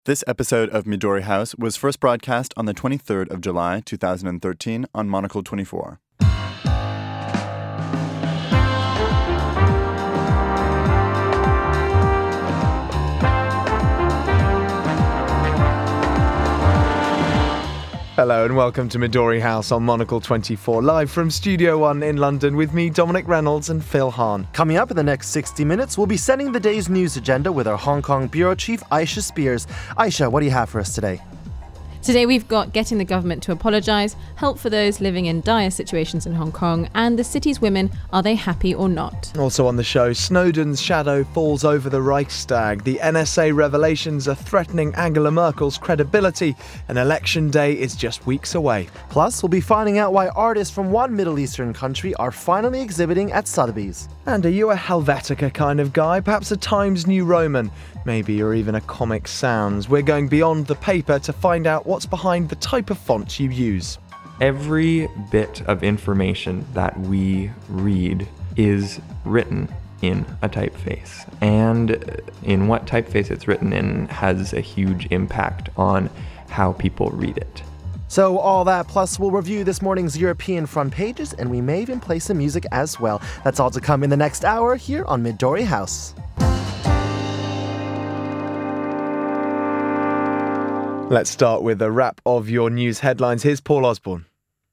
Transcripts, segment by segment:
This episode of Midori House was first broadcast on the 23rd of July, 2013 on Monocle 24. Hello and welcome to Midori House on Monocle 24, live from Studio One in London with me, Dominic Reynolds and Phil Hahn. Coming up in the next 60 minutes, we'll be setting the day's news agenda with our Hong Kong Bureau Chief, Aisha Spears. Aisha, what do you have for us today? Today we've got getting the government to apologise, help for those living in dire situations in Hong Kong, and the city's women, are they happy or not? Also on the show, Snowden's shadow falls over the Reichstag, the NSA revelations are threatening Angela Merkel's credibility, and Election Day is just weeks away. Plus, we'll be finding out why artists from one Middle Eastern country are finally exhibiting at Sotheby's. And are you a Helvetica kind of guy? Perhaps a Times New Roman? Maybe you're even a Comic Sans. We're going beyond the paper to find out what's behind the type of font you use. Every bit of information that we read is written in a typeface. And in what typeface it's written in has a huge impact on how people read it. So all that, plus we'll review this morning's European front pages, and we may even play some music as well. That's all to come in the next hour here on Midori House. Let's start with a wrap of your news headlines. Here's Paul Osborne.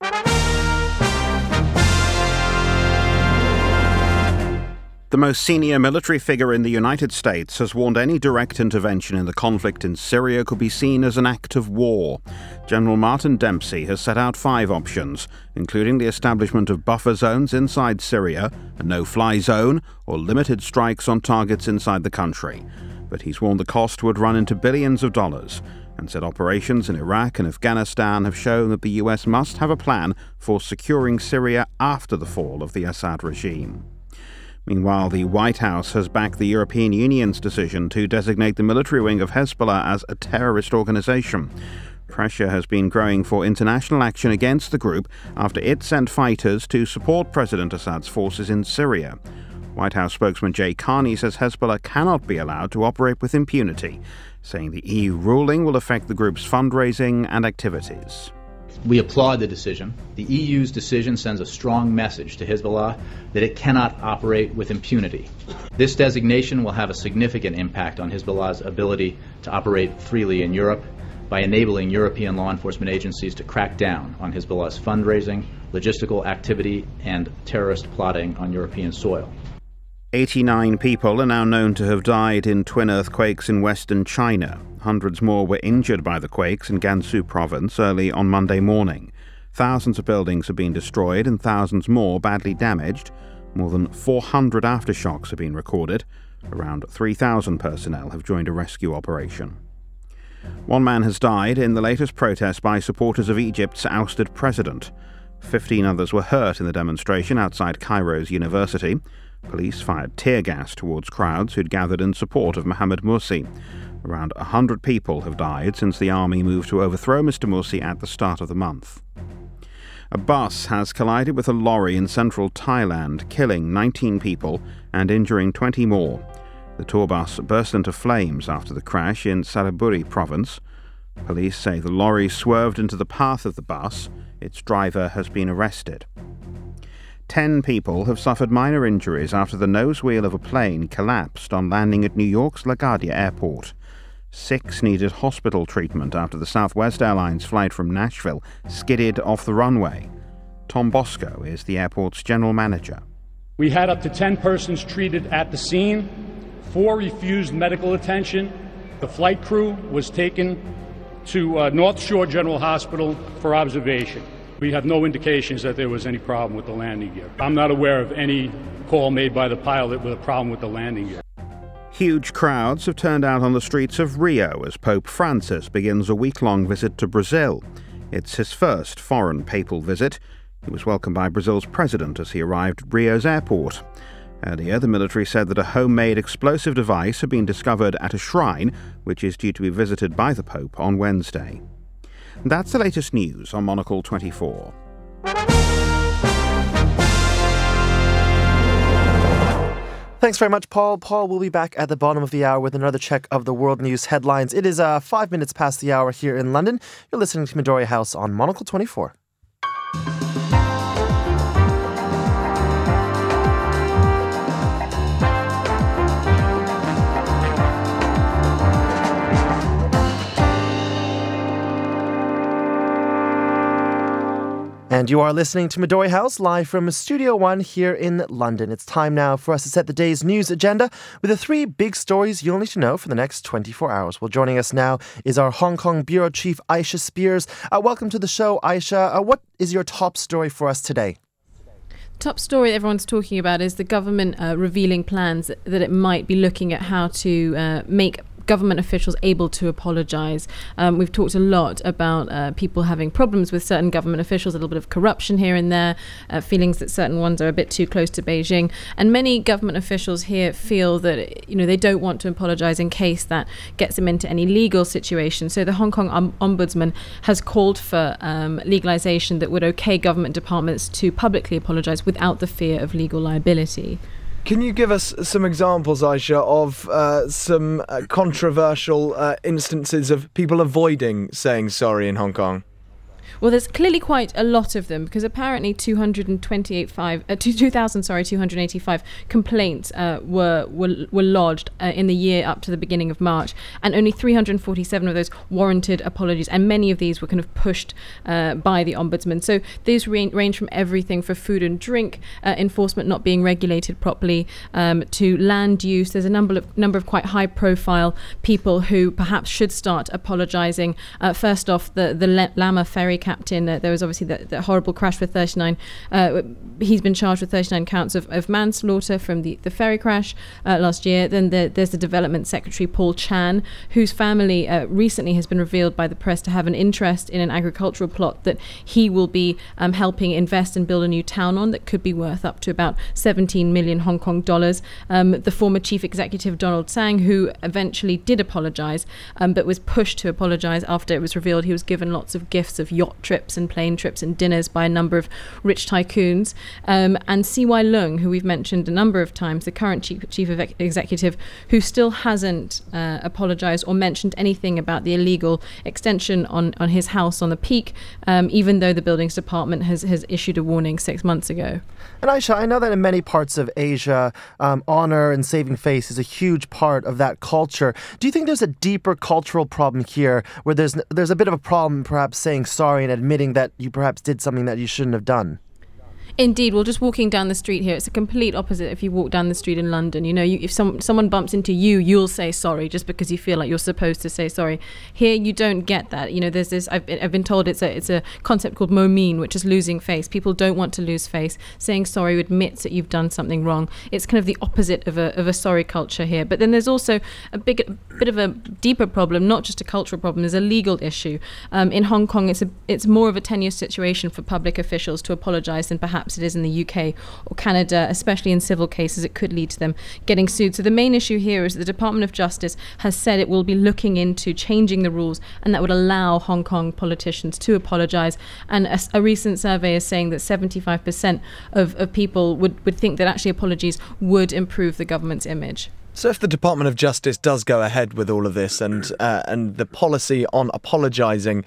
The most senior military figure in the United States has warned any direct intervention in the conflict in Syria could be seen as an act of war. General Martin Dempsey has set out 5 options, including the establishment of buffer zones inside Syria, a no-fly zone, or limited strikes on targets inside the country. But he's warned the cost would run into billions of dollars, and said operations in Iraq and Afghanistan have shown that the US must have a plan for securing Syria after the fall of the Assad regime. Meanwhile, the White House has backed the European Union's decision to designate the military wing of Hezbollah as a terrorist organization. Pressure has been growing for international action against the group after it sent fighters to support President Assad's forces in Syria. White House spokesman Jay Carney says Hezbollah cannot be allowed to operate with impunity, saying the EU ruling will affect the group's fundraising and activities. We applaud the decision. The EU's decision sends a strong message to Hezbollah that it cannot operate with impunity. This designation will have a significant impact on Hezbollah's ability to operate freely in Europe by enabling European law enforcement agencies to crack down on Hezbollah's fundraising, logistical activity, and terrorist plotting on European soil. 89 people are now known to have died in twin earthquakes in western China. Hundreds more were injured by the quakes in Gansu province early on Monday morning. Thousands of buildings have been destroyed and thousands more badly damaged. More than 400 aftershocks have been recorded. Around 3,000 personnel have joined a rescue operation. One man has died in the latest protest by supporters of Egypt's ousted president. 15 others were hurt in the demonstration outside Cairo's university. Police fired tear gas towards crowds who'd gathered in support of Mohamed Morsi. Around 100 people have died since the army moved to overthrow Mr. Morsi at the start of the month. A bus has collided with a lorry in central Thailand, killing 19 people and injuring 20 more. The tour bus burst into flames after the crash in Saraburi province. Police say the lorry swerved into the path of the bus. Its driver has been arrested. 10 people have suffered minor injuries after the nose wheel of a plane collapsed on landing at New York's LaGuardia Airport. 6 needed hospital treatment after the Southwest Airlines flight from Nashville skidded off the runway. Tom Bosco is the airport's general manager. We had up to 10 persons treated at the scene. 4 refused medical attention. The flight crew was taken to North Shore General Hospital for observation. We have no indications that there was any problem with the landing gear. I'm not aware of any call made by the pilot with a problem with the landing gear. Huge crowds have turned out on the streets of Rio as Pope Francis begins a week-long visit to Brazil. It's his first foreign papal visit. He was welcomed by Brazil's president as he arrived at Rio's airport. Earlier, the military said that a homemade explosive device had been discovered at a shrine, which is due to be visited by the Pope on Wednesday. That's the latest news on Monocle 24. Thanks very much, Paul. Paul will be back at the bottom of the hour with another check of the world news headlines. It is 5 minutes past the hour here in London. You're listening to Midori House on Monocle 24. And you are listening to Midori House live from Studio One here in London. It's time now for us to set the day's news agenda with the 3 big stories you'll need to know for the next 24 hours. Well, joining us now is our Hong Kong Bureau Chief, Aisha Spears. Welcome to the show, Aisha. What is your top story for us today? Top story everyone's talking about is the government revealing plans that it might be looking at how to make government officials able to apologise. We've talked a lot about people having problems with certain government officials, a little bit of corruption here and there, feelings that certain ones are a bit too close to Beijing. And many government officials here feel that, they don't want to apologise in case that gets them into any legal situation. So the Hong Kong Ombudsman has called for legalisation that would okay government departments to publicly apologise without the fear of legal liability. Can you give us some examples, Aisha, of some controversial instances of people avoiding saying sorry in Hong Kong? Well, there's clearly quite a lot of them because apparently 285 complaints were lodged in the year up to the beginning of March, and only 347 of those warranted apologies, and many of these were kind of pushed by the Ombudsman. So these range from everything for food and drink enforcement not being regulated properly to land use. There's a number of quite high-profile people who perhaps should start apologising. First off, the Lama ferry captain. There was obviously that horrible crash with 39. He's been charged with 39 counts of manslaughter from the ferry crash last year. Then there's the Development Secretary, Paul Chan, whose family recently has been revealed by the press to have an interest in an agricultural plot that he will be helping invest and build a new town on that could be worth up to about 17 million Hong Kong dollars. The former chief executive, Donald Tsang, who eventually did apologise, but was pushed to apologise after it was revealed he was given lots of gifts of yacht trips and plane trips and dinners by a number of rich tycoons. And CY Leung, who we've mentioned a number of times, the current chief executive, who still hasn't apologised or mentioned anything about the illegal extension on his house on the Peak, even though the Buildings Department has issued a warning 6 months ago. And Aisha, I know that in many parts of Asia, honour and saving face is a huge part of that culture. Do you think there's a deeper cultural problem here where there's a bit of a problem perhaps saying sorry and admitting that you perhaps did something that you shouldn't have done? Indeed. Well, just walking down the street here, it's a complete opposite if you walk down the street in London. If someone bumps into you, you'll say sorry just because you feel like you're supposed to say sorry. Here, you don't get that. There's this, I've been told it's a concept called mo mean, which is losing face. People don't want to lose face. Saying sorry admits that you've done something wrong. It's kind of the opposite of a sorry culture here. But then there's also a bit of a deeper problem, not just a cultural problem, there's a legal issue. In Hong Kong, it's more of a tenuous situation for public officials to apologise than perhaps it is in the UK or Canada, especially in civil cases. It could lead to them getting sued. So the main issue here is that the Department of Justice has said it will be looking into changing the rules, and that would allow Hong Kong politicians to apologise. And a recent survey is saying that 75% of people would think that actually apologies would improve the government's image. So if the Department of Justice does go ahead with all of this and the policy on apologising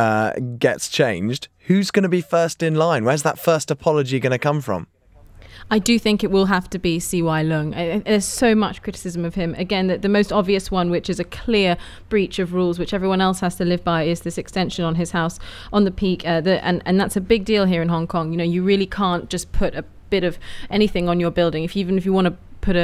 gets changed, who's going to be first in line? Where's that first apology going to come from? I do think it will have to be CY Leung. There's so much criticism of him. Again, the most obvious one, which is a clear breach of rules, which everyone else has to live by, is this extension on his house on the Peak. And that's a big deal here in Hong Kong. You really can't just put a bit of anything on your building. Even if you want to put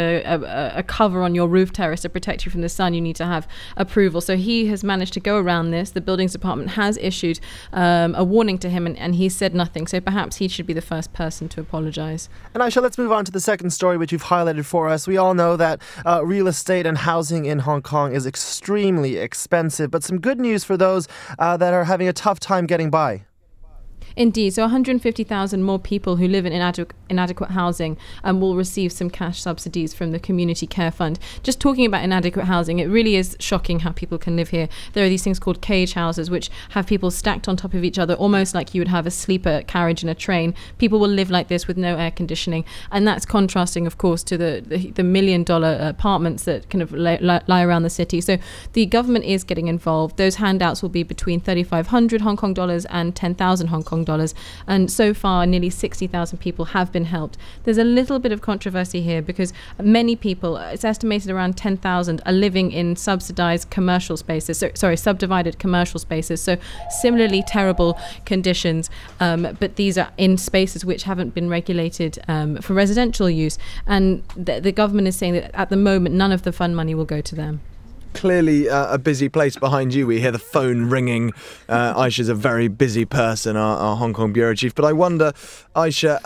a cover on your roof terrace to protect you from the sun, you need to have approval. So he has managed to go around this. The Buildings Department has issued a warning to him, and he said nothing. So perhaps he should be the first person to apologise. And Aisha, let's move on to the second story which you've highlighted for us. We all know that real estate and housing in Hong Kong is extremely expensive, but some good news for those that are having a tough time getting by. Indeed. So 150,000 more people who live in inadequate housing will receive some cash subsidies from the Community Care Fund. Just talking about inadequate housing, it really is shocking how people can live here. There are these things called cage houses, which have people stacked on top of each other, almost like you would have a sleeper carriage in a train. People will live like this with no air conditioning. And that's contrasting, of course, to the $1 million apartments that kind of lie around the city. So the government is getting involved. Those handouts will be between 3,500 Hong Kong dollars and 10,000 Hong Kong dollars. And so far, nearly 60,000 people have been helped. There's a little bit of controversy here because many people, it's estimated around 10,000, are living in subsidized commercial spaces. Subdivided commercial spaces. So similarly terrible conditions, but these are in spaces which haven't been regulated for residential use. And the government is saying that at the moment, none of the fund money will go to them. Clearly a busy place behind you. We hear the phone ringing. Aisha's a very busy person, our Hong Kong bureau chief. But I wonder, Aisha,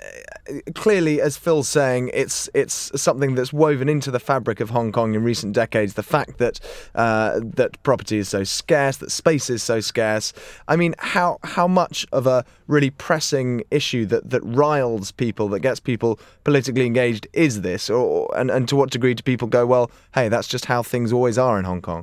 clearly, as Phil's saying, it's something that's woven into the fabric of Hong Kong in recent decades. The fact that that property is so scarce, that space is so scarce. I mean, how much of a really pressing issue that riles people, that gets people politically engaged, is this? And to what degree do people go, well, hey, that's just how things always are in Hong Kong?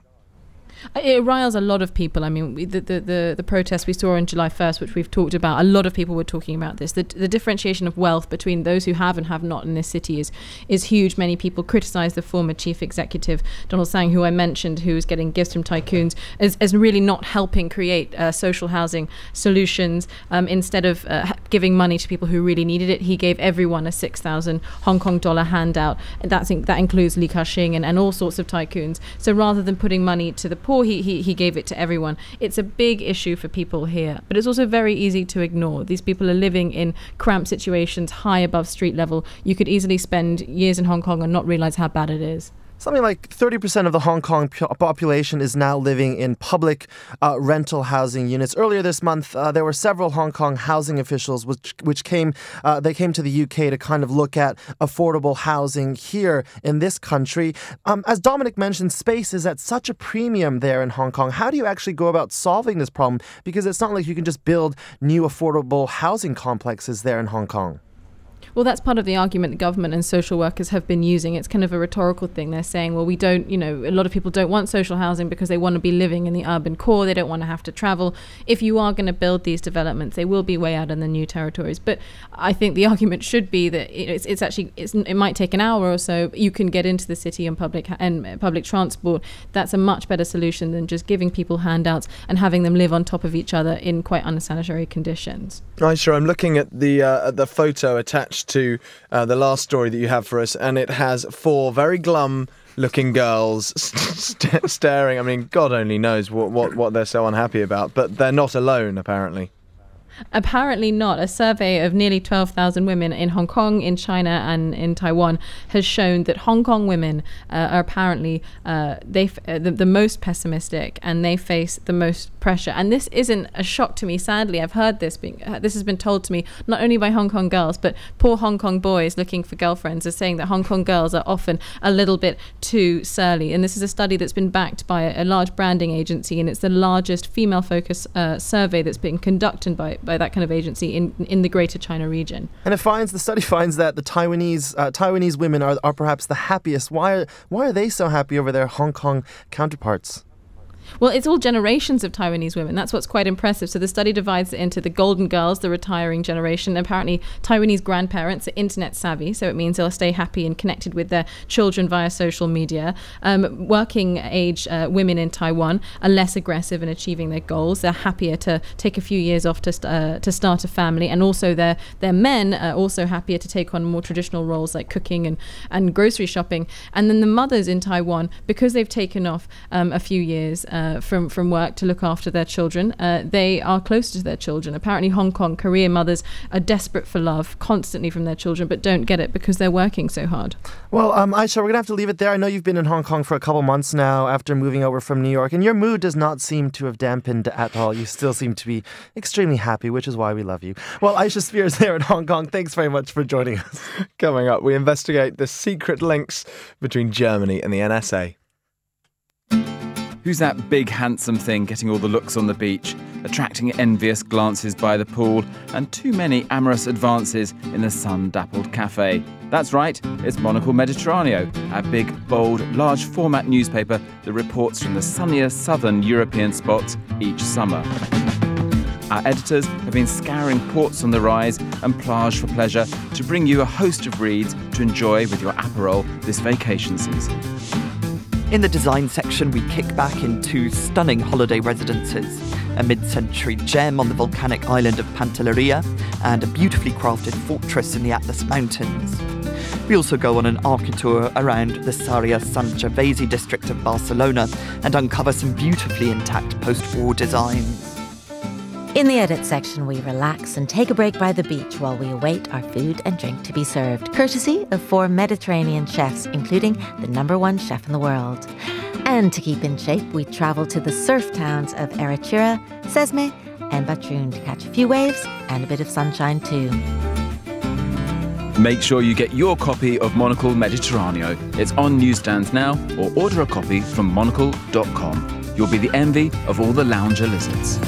It riles a lot of people. I mean, the protests we saw on July 1st, which we've talked about, a lot of people were talking about this. The differentiation of wealth between those who have and have not in this city is huge. Many people criticise the former chief executive, Donald Tsang, who I mentioned, who is getting gifts from tycoons, as really not helping create social housing solutions. Instead of giving money to people who really needed it, he gave everyone a 6,000 Hong Kong dollar handout. That includes Li Ka-shing and all sorts of tycoons. So rather than putting money to the poor, he gave it to everyone. It's a big issue for people here, but it's also very easy to ignore. These people are living in cramped situations high above street level. You could easily spend years in Hong Kong and not realize how bad it is. Something like 30% of the Hong Kong population is now living in public rental housing units. Earlier this month, there were several Hong Kong housing officials which came to the UK to kind of look at affordable housing here in this country. As Dominic mentioned, space is at such a premium there in Hong Kong. How do you actually go about solving this problem? Because it's not like you can just build new affordable housing complexes there in Hong Kong. Well, that's part of the argument the government and social workers have been using. It's kind of a rhetorical thing. They're saying, well, we don't, a lot of people don't want social housing because they want to be living in the urban core. They don't want to have to travel. If you are going to build these developments, they will be way out in the new territories. But I think the argument should be that it might take an hour or so. You can get into the city and public transport. That's a much better solution than just giving people handouts and having them live on top of each other in quite unsanitary conditions. Aisha, I'm looking at the photo attached to the last story that you have for us, and it has 4 very glum-looking girls staring. I mean, God only knows what they're so unhappy about, but they're not alone, apparently. Apparently not. A survey of nearly 12,000 women in Hong Kong, in China and in Taiwan has shown that Hong Kong women are apparently the most pessimistic, and they face the most pressure. And this isn't a shock to me, sadly. I've heard this has been told to me not only by Hong Kong girls, but poor Hong Kong boys looking for girlfriends are saying that Hong Kong girls are often a little bit too surly. And this is a study that's been backed by a large branding agency, and it's the largest female-focused survey that's been conducted by that kind of agency in the Greater China region. And the study finds that the Taiwanese women are perhaps the happiest. Why are they so happy over their Hong Kong counterparts? Well, it's all generations of Taiwanese women. That's what's quite impressive. So the study divides it into the golden girls, the retiring generation. Apparently, Taiwanese grandparents are internet savvy, so it means they'll stay happy and connected with their children via social media. Working age women in Taiwan are less aggressive in achieving their goals. They're happier to take a few years off to start a family, and also their men are also happier to take on more traditional roles like cooking and grocery shopping. And then the mothers in Taiwan, because they've taken off a few years from work to look after their children, they are closer to their children. Apparently Hong Kong Korean mothers are desperate for love constantly from their children, but don't get it because they're working so hard. Well, Aisha, we're going to have to leave it there. I know you've been in Hong Kong for a couple months now after moving over from New York, and your mood does not seem to have dampened at all. You still seem to be extremely happy, which is why we love you. Well, Aisha Spears there in Hong Kong, thanks very much for joining us. Coming up, we investigate the secret links between Germany and the NSA. Who's that big handsome thing getting all the looks on the beach, attracting envious glances by the pool, and too many amorous advances in the sun-dappled cafe? That's right, it's Monocle Mediterraneo, a big, bold, large format newspaper that reports from the sunnier southern European spots each summer. Our editors have been scouring ports on the rise and plage for pleasure to bring you a host of reads to enjoy with your Aperol this vacation season. In the design section, we kick back in two stunning holiday residences, a mid-century gem on the volcanic island of Pantelleria and a beautifully crafted fortress in the Atlas Mountains. We also go on an architour around the Sarria Sant Gervasi district of Barcelona and uncover some beautifully intact post-war designs. In the edit section, we relax and take a break by the beach while we await our food and drink to be served, courtesy of 4 Mediterranean chefs, including the #1 chef in the world. And to keep in shape, we travel to the surf towns of Erachira, Sesme and Batroun to catch a few waves and a bit of sunshine too. Make sure you get your copy of Monocle Mediterraneo. It's on newsstands now, or order a copy from monocle.com. You'll be the envy of all the lounger lizards.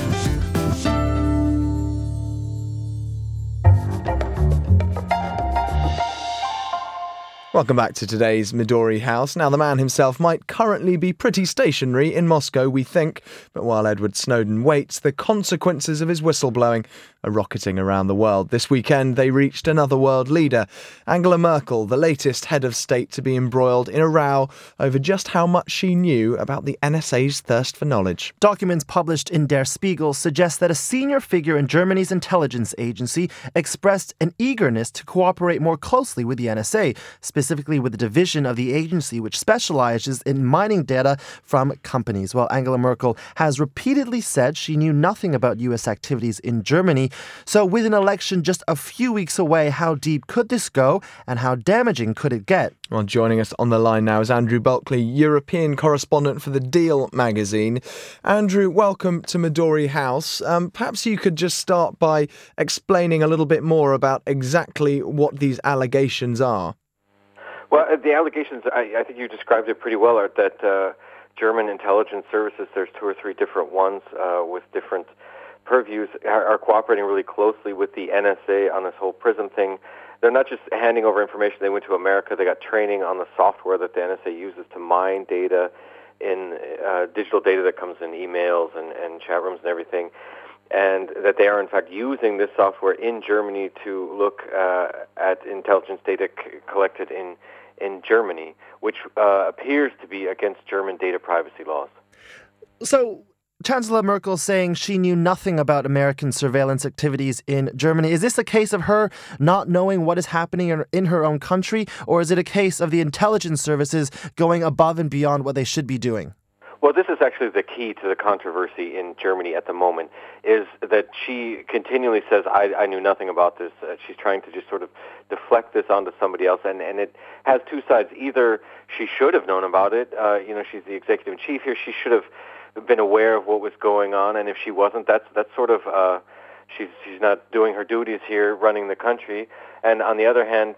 Welcome back to today's Midori House. Now, the man himself might currently be pretty stationary in Moscow, we think, but while Edward Snowden waits, the consequences of his whistleblowing are rocketing around the world. This weekend, they reached another world leader, Angela Merkel, the latest head of state to be embroiled in a row over just how much she knew about the NSA's thirst for knowledge. Documents published in Der Spiegel suggest that a senior figure in Germany's intelligence agency expressed an eagerness to cooperate more closely with the NSA, specifically with the division of the agency which specializes in mining data from companies. Well, Angela Merkel has repeatedly said she knew nothing about U.S. activities in Germany. So with an election just a few weeks away, how deep could this go and how damaging could it get? Well, joining us on the line now is Andrew Bulkley, European correspondent for the Deal magazine. Andrew, welcome to Midori House. Perhaps you could just start by explaining a little bit more about exactly what these allegations are. Well, the allegations, I think you described it pretty well, are that German intelligence services, there's 2 or 3 different ones with different purviews, are cooperating really closely with the NSA on this whole PRISM thing. They're not just handing over information. They went to America. They got training on the software that the NSA uses to mine data in digital data that comes in emails and chat rooms and everything, and that they are, in fact, using this software in Germany to look at intelligence data collected in Germany, which appears to be against German data privacy laws. So, Chancellor Merkel saying she knew nothing about American surveillance activities in Germany. Is this a case of her not knowing what is happening in her own country, or is it a case of the intelligence services going above and beyond what they should be doing? Well, this is actually the key to the controversy in Germany at the moment, is that she continually says, I knew nothing about this. She's trying to just sort of deflect this onto somebody else, and it has 2 sides. Either she should have known about it, she's the executive in chief here, she should have been aware of what was going on, and if she wasn't, that's sort of, she's not doing her duties here running the country. And on the other hand,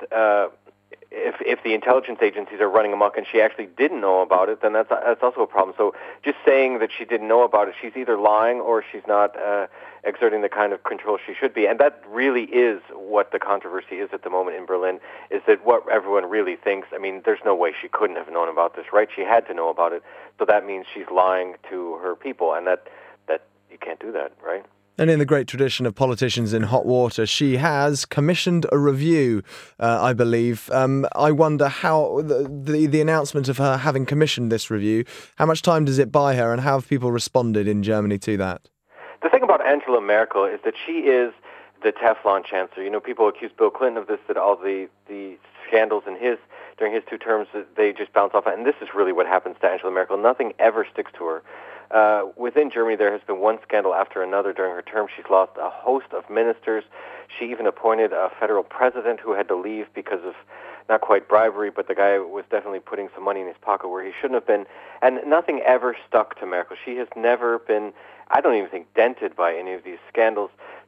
if the intelligence agencies are running amok and she actually didn't know about it, then that's also a problem. So just saying that she didn't know about it, she's either lying or she's not exerting the kind of control she should be. And that really is what the controversy is at the moment in Berlin, is that what everyone really thinks, I mean, there's no way she couldn't have known about this, right? She had to know about it. So that means she's lying to her people, and that you can't do that, right? And in the great tradition of politicians in hot water, she has commissioned a review, I believe. I wonder how the announcement of her having commissioned this review, how much time does it buy her, and how have people responded in Germany to that? The thing about Angela Merkel is that she is the Teflon chancellor. You know, people accuse Bill Clinton of this, that all the scandals during his 2 terms, they just bounce off. And this is really what happens to Angela Merkel. Nothing ever sticks to her. Within Germany, there has been one scandal after another during her term. She's lost a host of ministers. She even appointed a federal president who had to leave because of not quite bribery, but the guy was definitely putting some money in his pocket where he shouldn't have been. And nothing ever stuck to Merkel. She has never been, I don't even think, dented by any of these scandals.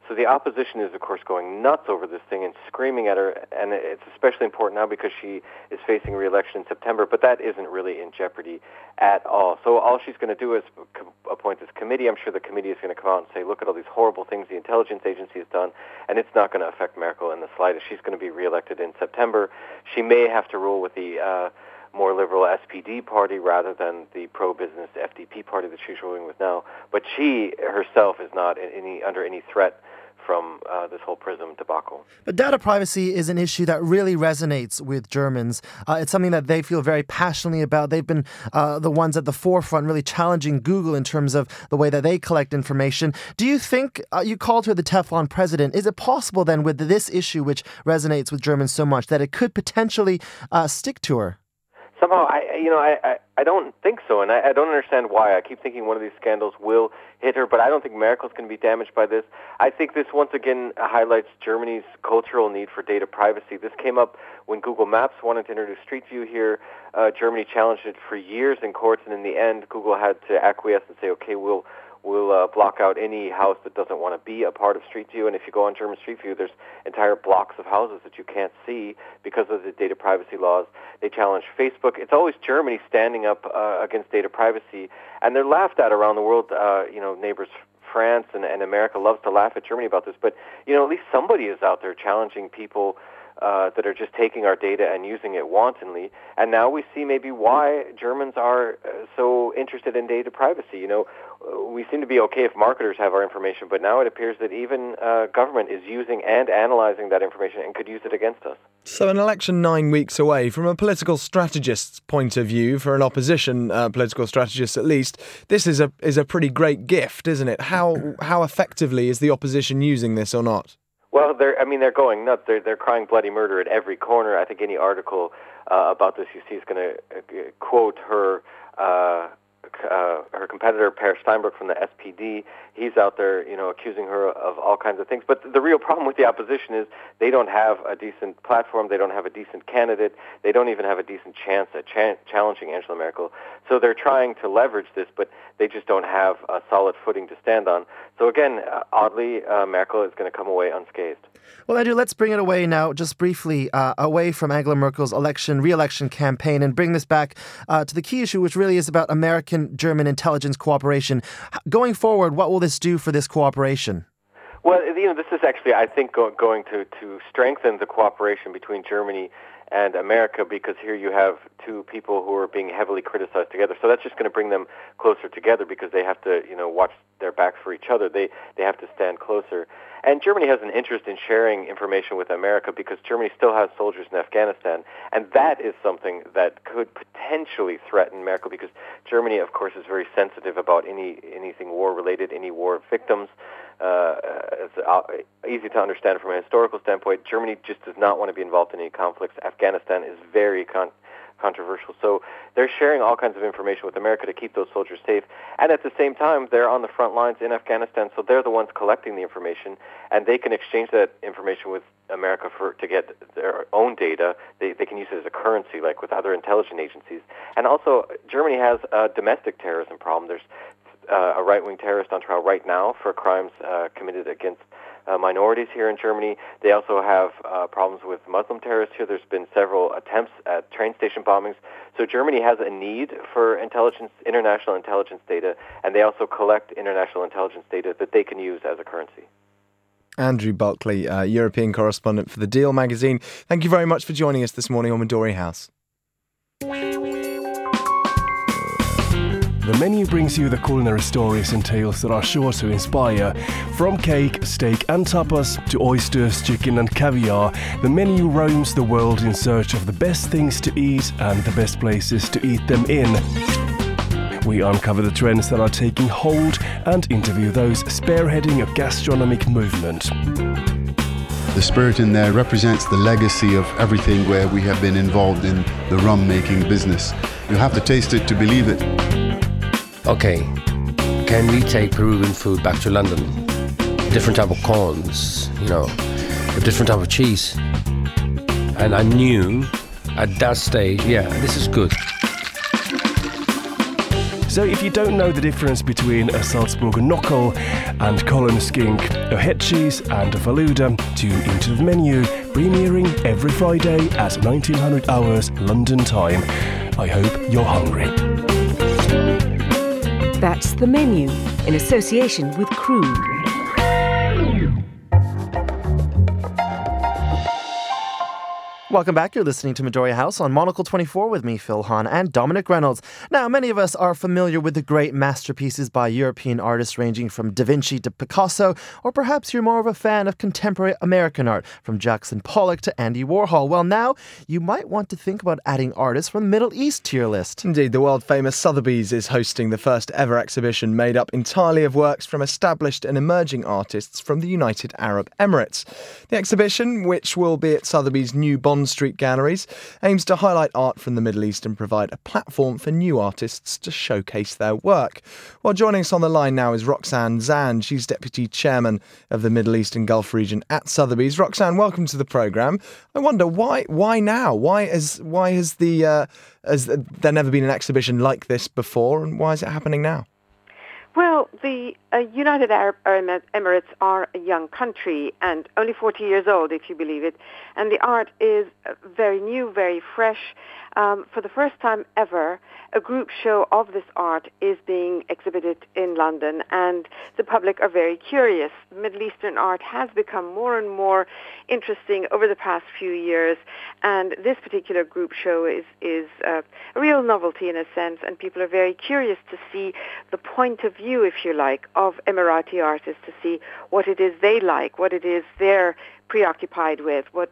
So the opposition is, of course, going nuts over this thing and screaming at her, and it's especially important now because she is facing re-election in September, but that isn't really in jeopardy at all. So all she's going to do is appoint this committee. I'm sure the committee is going to come out and say, look at all these horrible things the intelligence agency has done, and it's not going to affect Merkel in the slightest. She's going to be re-elected in September. She may have to rule with the more liberal SPD party rather than the pro-business FDP party that she's ruling with now. But she herself is not under any threat from this whole PRISM debacle. But data privacy is an issue that really resonates with Germans. It's something that they feel very passionately about. They've been the ones at the forefront really challenging Google in terms of the way that they collect information. Do you think, you called her the Teflon president, is it possible then with this issue which resonates with Germans so much that it could potentially stick to her? Somehow, I don't think so, and I don't understand why. I keep thinking one of these scandals will hit her, but I don't think Merkel's going to be damaged by this. I think this once again highlights Germany's cultural need for data privacy. This came up when Google Maps wanted to introduce Street View here. Germany challenged it for years in courts, and in the end, Google had to acquiesce and say, okay, we'll block out any house that doesn't want to be a part of Street View. And if you go on German Street View, there's entire blocks of houses that you can't see because of the data privacy laws. They challenge Facebook. It's always Germany standing up against data privacy, and they're laughed at around the world. Neighbors France and America loves to laugh at Germany about this, but at least somebody is out there challenging people that are just taking our data and using it wantonly. And now we see maybe why Germans are so interested in data privacy. We seem to be okay if marketers have our information, but now it appears that even government is using and analyzing that information and could use it against us. So an election 9 weeks away, from a political strategist's point of view, for an opposition political strategist at least, this is a pretty great gift, isn't it? How effectively is the opposition using this or not? Well, they're going nuts. They're crying bloody murder at every corner. I think any article about this you see is going to quote her competitor Per Steinbrück from the SPD. He's out there, accusing her of all kinds of things. But the real problem with the opposition is they don't have a decent platform. They don't have a decent candidate. They don't even have a decent chance at challenging Angela Merkel. So they're trying to leverage this, but they just don't have a solid footing to stand on. So again, oddly, Merkel is going to come away unscathed. Well, Andrew, let's bring it away now, just briefly, away from Angela Merkel's re-election campaign and bring this back to the key issue, which really is about American-German intelligence cooperation. Going forward, what will this do for this cooperation? Well, this is actually, I think, going to strengthen the cooperation between Germany and America, because here you have two people who are being heavily criticized together. So that's just going to bring them closer together because they have to, watch their backs for each other. They have to stand closer. And Germany has an interest in sharing information with America because Germany still has soldiers in Afghanistan. And that is something that could potentially threaten Merkel because Germany, of course, is very sensitive about anything war-related, any war victims. It's easy to understand from a historical standpoint. Germany just does not want to be involved in any conflicts. Afghanistan is very controversial. So they're sharing all kinds of information with America to keep those soldiers safe. And at the same time, they're on the front lines in Afghanistan, so they're the ones collecting the information, and they can exchange that information with America to get their own data. They can use it as a currency, like with other intelligence agencies. And also, Germany has a domestic terrorism problem. There's a right-wing terrorist on trial right now for crimes committed against minorities here in Germany. They also have problems with Muslim terrorists here. There's been several attempts at train station bombings. So Germany has a need for international intelligence data, and they also collect international intelligence data that they can use as a currency. Andrew Bulkley, European correspondent for The Deal magazine. Thank you very much for joining us this morning on Midori House. The menu brings you the culinary stories and tales that are sure to inspire. From cake, steak and tapas to oysters, chicken and caviar, the menu roams the world in search of the best things to eat and the best places to eat them in. We uncover the trends that are taking hold and interview those spearheading a gastronomic movement. The spirit in there represents the legacy of everything where we have been involved in the rum-making business. You have to taste it to believe it. Okay, can we take Peruvian food back to London? Different type of corns, a different type of cheese. And I knew at that stage, this is good. So if you don't know the difference between a Salzburger Knockel and Colin Skink, a head cheese and a Faluda, tune into the menu, premiering every Friday at 1900 hours London time. I hope you're hungry. That's The Menu, in association with Crew. Welcome back. You're listening to Midori House on Monocle 24 with me, Phil Hahn, and Dominic Reynolds. Now, many of us are familiar with the great masterpieces by European artists ranging from Da Vinci to Picasso, or perhaps you're more of a fan of contemporary American art, from Jackson Pollock to Andy Warhol. Well, now you might want to think about adding artists from the Middle East to your list. Indeed, the world-famous Sotheby's is hosting the first ever exhibition made up entirely of works from established and emerging artists from the United Arab Emirates. The exhibition, which will be at Sotheby's new Bond Street galleries, aims to highlight art from the Middle East and provide a platform for new artists to showcase their work. Well, joining us on the line now is Roxanne Zand. She's Deputy Chairman of the Middle East and Gulf region at Sotheby's. Roxanne, welcome to the programme. I wonder, why now? Why has there never been an exhibition like this before, and why is it happening now? Well, the United Arab Emirates are a young country and only 40 years old, if you believe it. And the art is very new, very fresh. For the first time ever, a group show of this art is being exhibited in London, and the public are very curious. Middle Eastern art has become more and more interesting over the past few years, and this particular group show is a real novelty in a sense, and people are very curious to see the point of view, if you like, of Emirati artists, to see what it is they like, what it is they're preoccupied with, what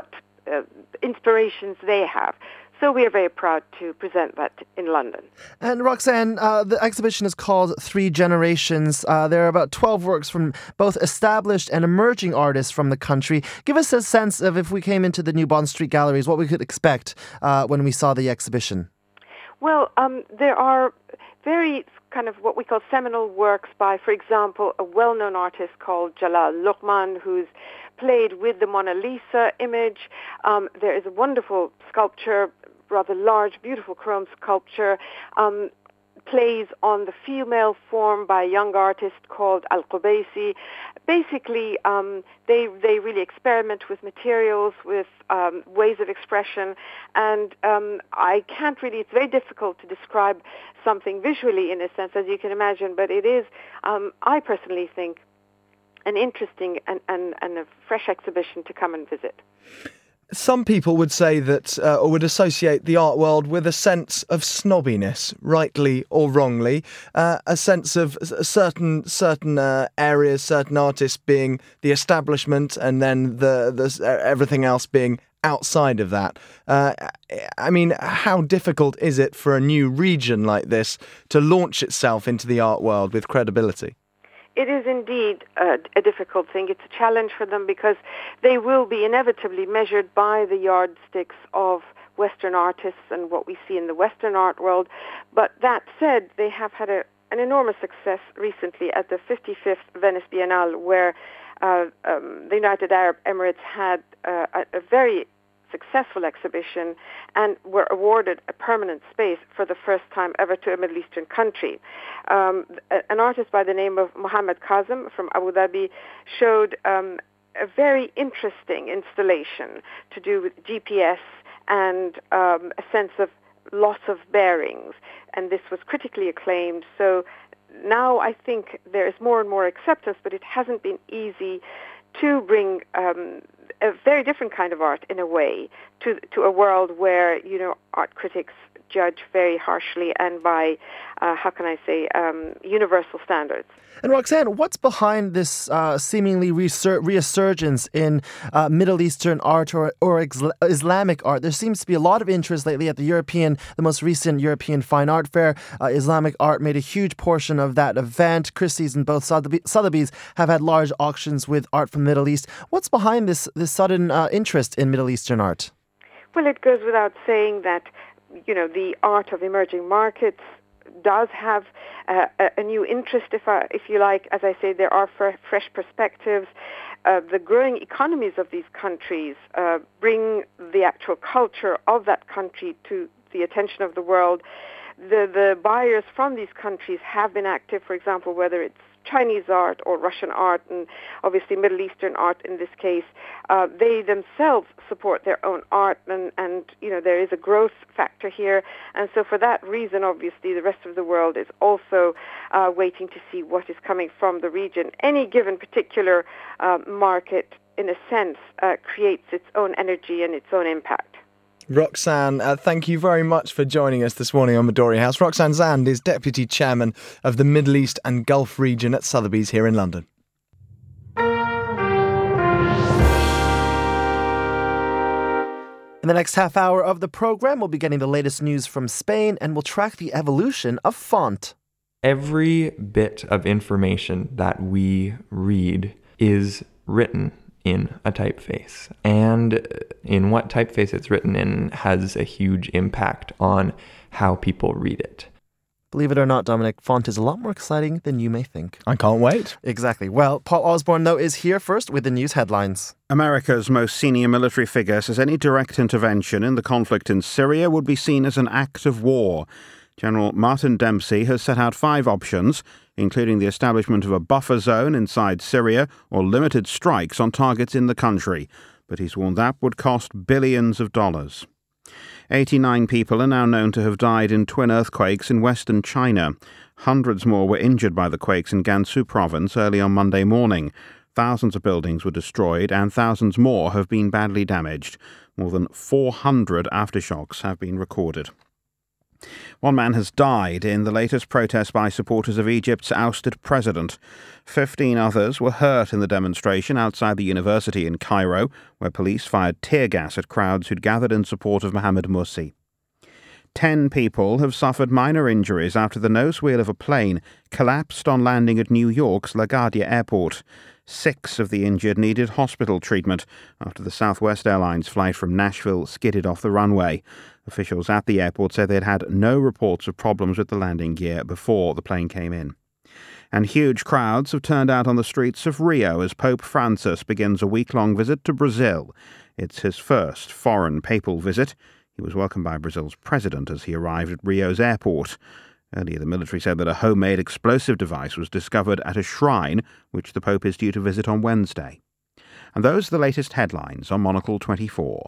inspirations they have. So we are very proud to present that in London. And Roxanne, the exhibition is called Three Generations. There are about 12 works from both established and emerging artists from the country. Give us a sense of, if we came into the new Bond Street galleries, what we could expect when we saw the exhibition. Well, there are very kind of what we call seminal works by, for example, a well-known artist called Jalal Luqman, who's played with the Mona Lisa image. There is a wonderful sculpture, rather large, beautiful chrome sculpture, plays on the female form by a young artist called Al-Qubaisi. Basically, they really experiment with materials, with ways of expression, and I can't really, it's very difficult to describe something visually in a sense, as you can imagine, but it is, I personally think, an interesting and a fresh exhibition to come and visit. Some people would say that, or would associate the art world with a sense of snobbiness, rightly or wrongly, a sense of certain areas, certain artists being the establishment, and then the everything else being outside of that. I mean, how difficult is it for a new region like this to launch itself into the art world with credibility? It is indeed a difficult thing. It's a challenge for them because they will be inevitably measured by the yardsticks of Western artists and what we see in the Western art world. But that said, they have had an enormous success recently at the 55th Venice Biennale, where the United Arab Emirates had a very successful exhibition and were awarded a permanent space for the first time ever to a Middle Eastern country. An artist by the name of Mohammed Kazem from Abu Dhabi showed a very interesting installation to do with GPS and a sense of loss of bearings, and this was critically acclaimed. So now I think there is more and more acceptance, but it hasn't been easy to bring a very different kind of art, in a way, to a world where, you know, art critics judge very harshly and by, universal standards. And Roxanne, what's behind this seemingly resurgence in Middle Eastern art or Islamic art? There seems to be a lot of interest lately at the most recent European Fine Art Fair. Islamic art made a huge portion of that event. Christie's and both Sotheby's have had large auctions with art from the Middle East. What's behind this sudden interest in Middle Eastern art? Well, it goes without saying that, you know, the art of emerging markets does have a new interest, if you like. As I say, there are fresh perspectives. The growing economies of these countries bring the actual culture of that country to the attention of the world. the buyers from these countries have been active, for example, whether it's Chinese art or Russian art, and obviously Middle Eastern art in this case. They themselves support their own art, and there is a growth factor here. And so for that reason, obviously, the rest of the world is also waiting to see what is coming from the region. Any given particular market, in a sense, creates its own energy and its own impact. Roxanne, thank you very much for joining us this morning on Midori House. Roxanne Zand is Deputy Chairman of the Middle East and Gulf region at Sotheby's here in London. In the next half hour of the program, we'll be getting the latest news from Spain, and we'll track the evolution of font. Every bit of information that we read is written in a typeface, and in what typeface it's written in has a huge impact on how people read it. Believe it or not, Dominic, font is a lot more exciting than you may think. I can't wait. Exactly. Well, Paul Osborne, though, is here first with the news headlines. America's most senior military figure says any direct intervention in the conflict in Syria would be seen as an act of war. General Martin Dempsey has set out 5 options, including the establishment of a buffer zone inside Syria or limited strikes on targets in the country. But he's warned that would cost billions of dollars. 89 people are now known to have died in twin earthquakes in western China. Hundreds more were injured by the quakes in Gansu province early on Monday morning. Thousands of buildings were destroyed and thousands more have been badly damaged. More than 400 aftershocks have been recorded. One man has died in the latest protest by supporters of Egypt's ousted president. 15 others were hurt in the demonstration outside the university in Cairo, where police fired tear gas at crowds who'd gathered in support of Mohamed Morsi. 10 people have suffered minor injuries after the nose wheel of a plane collapsed on landing at New York's LaGuardia Airport. 6 of the injured needed hospital treatment after the Southwest Airlines flight from Nashville skidded off the runway. Officials at the airport said they'd had no reports of problems with the landing gear before the plane came in. And huge crowds have turned out on the streets of Rio as Pope Francis begins a week-long visit to Brazil. It's his first foreign papal visit. He was welcomed by Brazil's president as he arrived at Rio's airport. Earlier, the military said that a homemade explosive device was discovered at a shrine, which the Pope is due to visit on Wednesday. And those are the latest headlines on Monocle 24.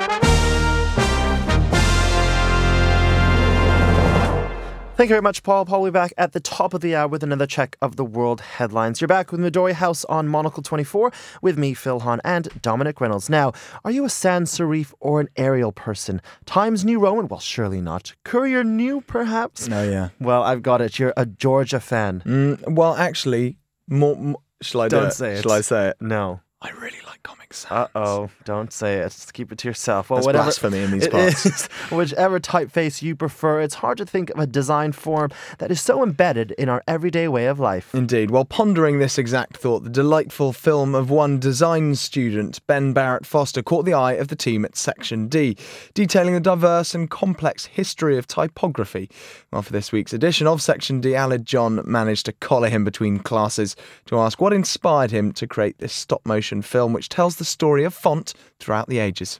Thank you very much, Paul. Paul will be back at the top of the hour with another check of the world headlines. You're back with Midori House on Monocle 24 with me, Phil Hahn, and Dominic Reynolds. Now, are you a sans serif or an Arial person? Times New Roman? Well, surely not. Courier New, perhaps? Oh, yeah. Well, I've got it. You're a Georgia fan. Well, actually, more shall I do it? Don't say it. Shall I say it? No. I really like Comic Sans. Uh-oh, don't say it. Just keep it to yourself. Well, That's whatever blasphemy in these parts. Whichever typeface you prefer, it's hard to think of a design form that is so embedded in our everyday way of life. Indeed. While pondering this exact thought, the delightful film of one design student, Ben Barrett Foster, caught the eye of the team at Section D, detailing the diverse and complex history of typography. Well, for this week's edition of Section D, Aled John managed to collar him between classes to ask what inspired him to create this stop-motion film which tells the story of font throughout the ages.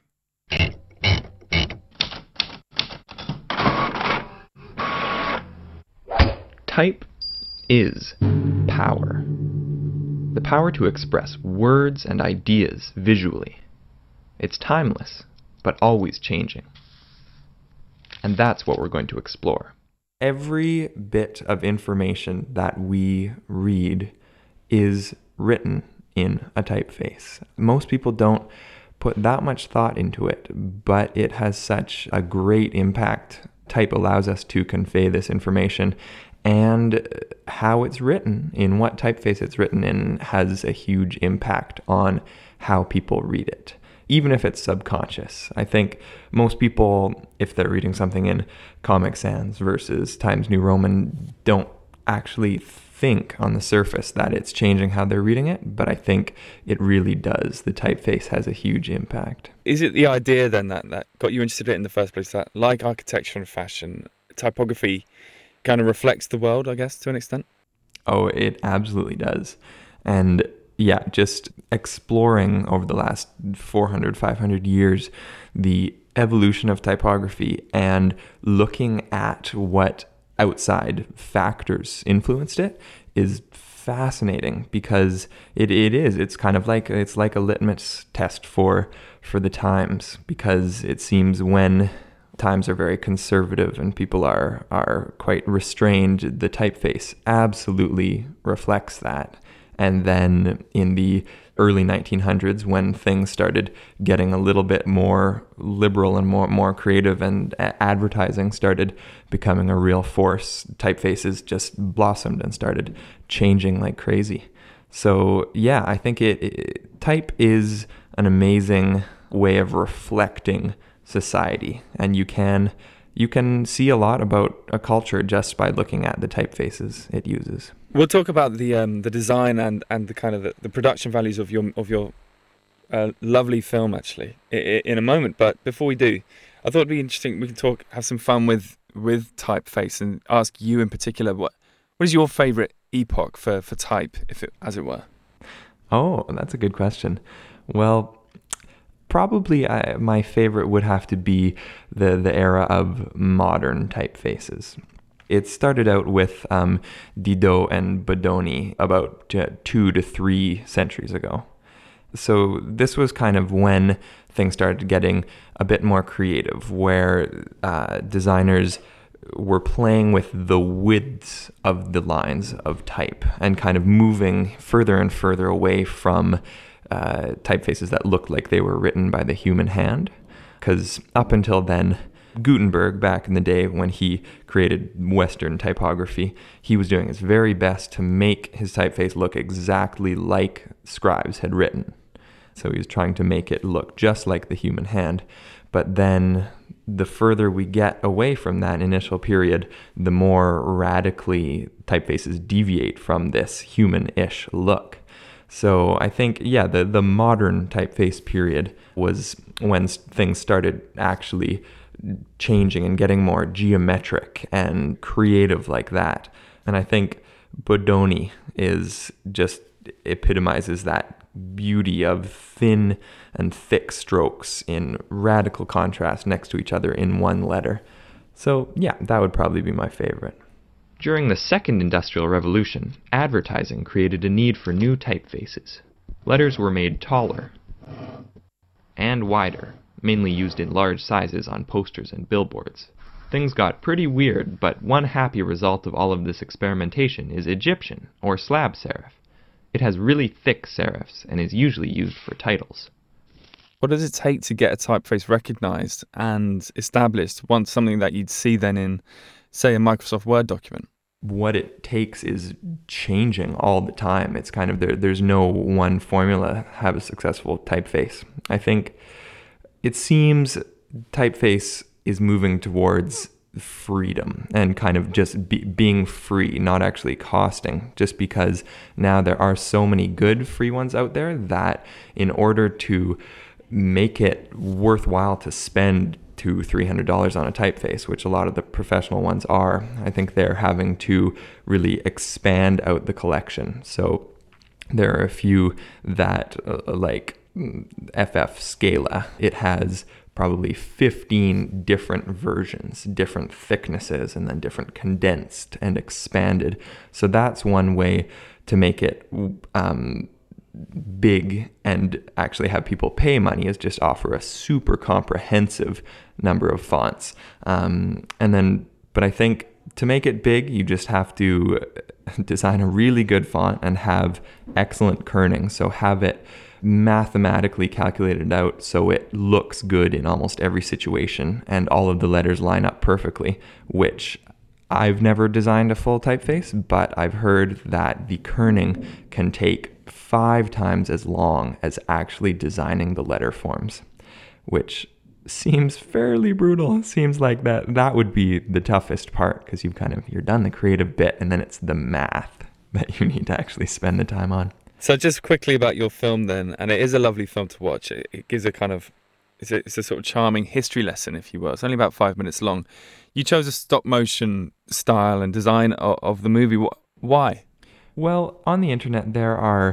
Type is power. The power to express words and ideas visually. It's timeless, but always changing. And that's what we're going to explore. Every bit of information that we read is written in a typeface. Most people don't put that much thought into it, but it has such a great impact. Type allows us to convey this information, and how it's written, in what typeface it's written in, has a huge impact on how people read it, even if it's subconscious. I think most people, if they're reading something in Comic Sans versus Times New Roman, don't actually think on the surface that it's changing how they're reading it, but I think it really does. The typeface has a huge impact. Is it the idea then that got you interested in it in the first place, that like architecture and fashion, typography kind of reflects the world, I guess, to an extent? Oh, it absolutely does. And yeah, just exploring over the last 400, 500 years, the evolution of typography and looking at what outside factors influenced it is fascinating, because it's kind of like it's like a litmus test for the times, because it seems when times are very conservative and people are quite restrained, the typeface absolutely reflects that. And then in the early 1900s, when things started getting a little bit more liberal and more creative, and advertising started becoming a real force, typefaces just blossomed and started changing like crazy. So yeah, I think type is an amazing way of reflecting society, and you can see a lot about a culture just by looking at the typefaces it uses. We'll talk about the design and the kind of the production values of your lovely film actually in a moment. But before we do, I thought it'd be interesting. We can have some fun with typeface, and ask you in particular what is your favourite epoch for type, as it were? Oh, that's a good question. Well, probably my favorite would have to be the era of modern typefaces. It started out with Didot and Bodoni about 2 to 3 centuries ago. So this was kind of when things started getting a bit more creative, where designers were playing with the widths of the lines of type and kind of moving further and further away from typefaces that looked like they were written by the human hand. Because up until then, Gutenberg, back in the day when he created Western typography, he was doing his very best to make his typeface look exactly like scribes had written. So he was trying to make it look just like the human hand. But then the further we get away from that initial period, the more radically typefaces deviate from this human-ish look. So I think, yeah, the modern typeface period was when things started actually changing and getting more geometric and creative like that. And I think Bodoni epitomizes that beauty of thin and thick strokes in radical contrast next to each other in one letter. So yeah, that would probably be my favorite. During the Second Industrial Revolution, advertising created a need for new typefaces. Letters were made taller and wider, mainly used in large sizes on posters and billboards. Things got pretty weird, but one happy result of all of this experimentation is Egyptian, or slab serif. It has really thick serifs and is usually used for titles. What does it take to get a typeface recognized and established once something that you'd see then in, say, a Microsoft Word document? What it takes is changing all the time. It's kind of there's no one formula to have a successful typeface. I think it seems typeface is moving towards freedom and kind of just being free, not actually costing, just because now there are so many good free ones out there that in order to make it worthwhile to spend $200-300 on a typeface, which a lot of the professional ones are, I think they're having to really expand out the collection. So there are a few that like FF Scala, it has probably 15 different versions, different thicknesses, and then different condensed and expanded. So that's one way to make it big and actually have people pay money, is just offer a super comprehensive number of fonts. But I think to make it big, you just have to design a really good font and have excellent kerning. So have it mathematically calculated out so it looks good in almost every situation and all of the letters line up perfectly, which I've never designed a full typeface, but I've heard that the kerning can take 5 times as long as actually designing the letter forms, which seems fairly brutal. It seems like that would be the toughest part, because you're done the creative bit and then it's the math that you need to actually spend the time on. So just quickly about your film then, and it is a lovely film to watch. It gives it's a sort of charming history lesson, if you will. It's only about 5 minutes long. You chose a stop motion style and design of the movie. Why? Well, on the internet there are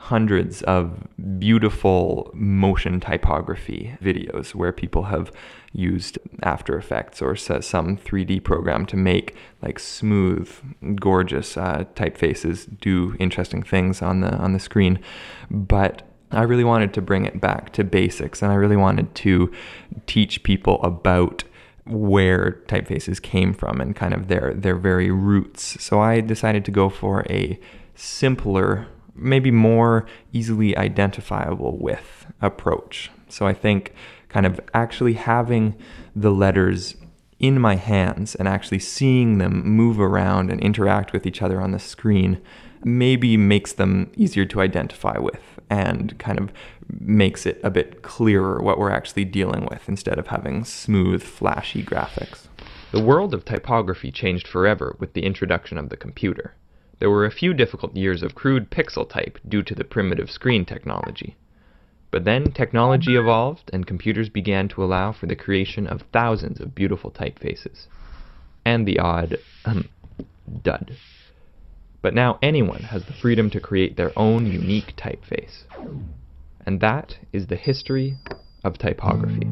hundreds of beautiful motion typography videos where people have used After Effects or some 3D program to make like smooth, gorgeous typefaces do interesting things on the screen. But I really wanted to bring it back to basics, and I really wanted to teach people about where typefaces came from and kind of their very roots. So I decided to go for a simpler, maybe more easily identifiable with approach. So I think kind of actually having the letters in my hands and actually seeing them move around and interact with each other on the screen maybe makes them easier to identify with and kind of makes it a bit clearer what we're actually dealing with instead of having smooth, flashy graphics. The world of typography changed forever with the introduction of the computer. There were a few difficult years of crude pixel type due to the primitive screen technology. But then technology evolved and computers began to allow for the creation of thousands of beautiful typefaces. And the odd dud. But now anyone has the freedom to create their own unique typeface. And that is the history of typography.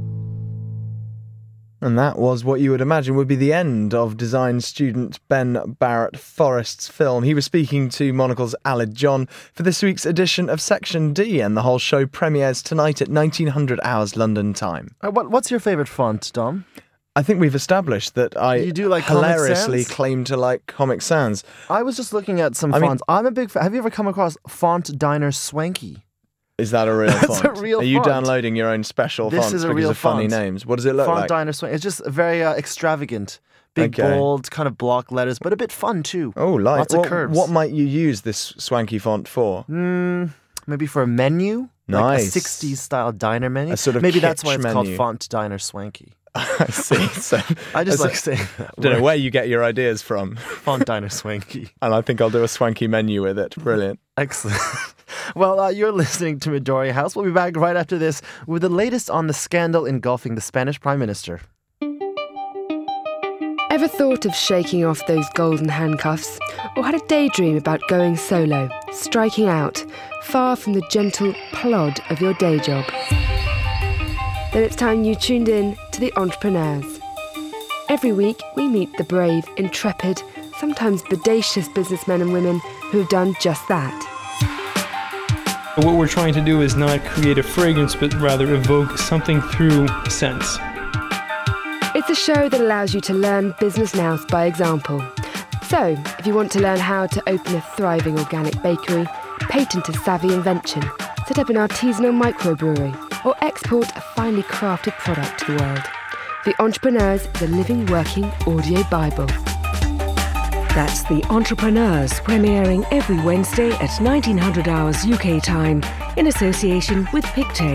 And that was what you would imagine would be the end of design student Ben Barrett Forrest's film. He was speaking to Monocle's Aled John for this week's edition of Section D, and the whole show premieres tonight at 1900 hours London time. What's your favourite font, Dom? I think we've established that I do like hilariously Comic Sans? claim to like Comic Sans. I was just looking at some fonts. I'm a big fan. Have you ever come across Font Diner Swanky? Is that a real That's font? a real Are you font. downloading your own special This fonts is a because real of funny font. names? What does it look Font like? Diner Swanky. It's just very extravagant. Big, Okay. bold, kind of block letters, but a bit fun too. Oh, like Lots of curves. What might you use this swanky font for? Maybe for a menu? Nice. Like a 60s style diner menu. A sort of Maybe that's why kitsch it's called menu. Font Diner Swanky. I see. So I just so- like saying that. I don't know where you get your ideas from. Font Diner Swanky. And I think I'll do a swanky menu with it. Brilliant. Excellent. Well, you're listening to Midori House. We'll be back right after this with the latest on the scandal engulfing the Spanish Prime Minister. Ever thought of shaking off those golden handcuffs? Or had a daydream about going solo, striking out, far from the gentle plod of your day job? Then it's time you tuned in to The Entrepreneurs. Every week, we meet the brave, intrepid, sometimes bodacious businessmen and women who have done just that. What we're trying to do is not create a fragrance, but rather evoke something through scents. It's a show that allows you to learn business nous by example. So, if you want to learn how to open a thriving organic bakery, patent a savvy invention, set up an artisanal microbrewery, or export a finely crafted product to the world, The Entrepreneurs is a living, working audio Bible. That's The Entrepreneurs, premiering every Wednesday at 1900 hours UK time in association with Pictet.